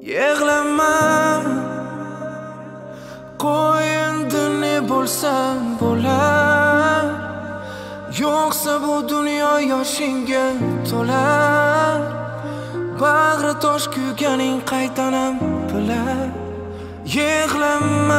Yig'lama, qo'y endi ne bo'lsa bo'lar. Yo'qsa bu dunyo yoshingga to'lar. Bag'ri tosh kuyganing qaytanam bilar. Yig'lama,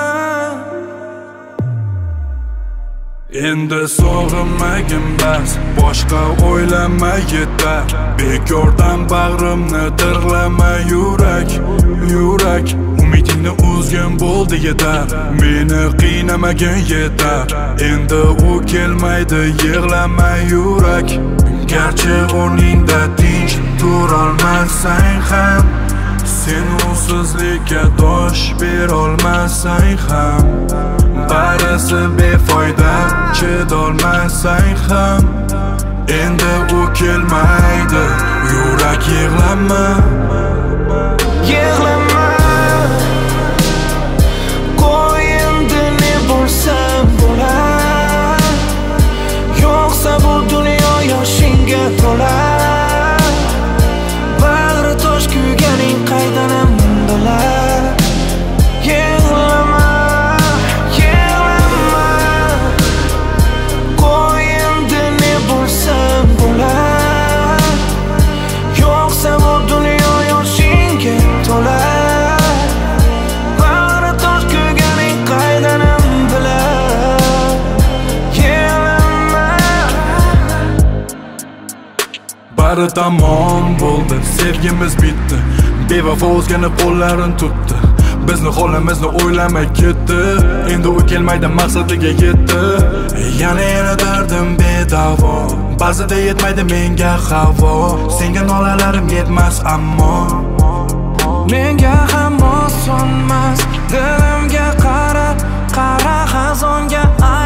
endi sog'inmagin bas, boshqa o'ylama yetar. Bekordan bag'rimni dirlama yurak. Umidingni uzgin bo'ldi yetar. Meni qiynamagin yetar. Endi u kelmaydi, yig'lama yurak. Garchi o'rningda tinch turolmasang ham, sen usizlikka dosh berolmasang ham, barisi befoyda chidolmasang ham, endi u kelmaydi, yurak yig'lama. yig'lama, qo'y endi ne bo'lsa bo'lar. Yo'qsa bu dunyo yoshingga to'lar. Bag'ri tosh kuyganing qaydanam bilar. Yig'lama, qo'y endi ne bo'lsa bo'lar. Yo'qsa bu dunyo yoshingga to'lar. Bag'ri tosh kuyganing qaydanam bilar. Yig'lama, Bari tamom bo'ldi, sevgimiz bitdi. Bevafo o'zgani qo'llarini tutdi. Bizni holimizni o'ylamay ketdi. Endi u kelmaydi, maqsadiga yetdi. Yana dardim bedavo. Ba'zida yetmaydi menga havo. Senga nolalarim yetmas ammo menga ham osonmas. Dilimga qara xazonga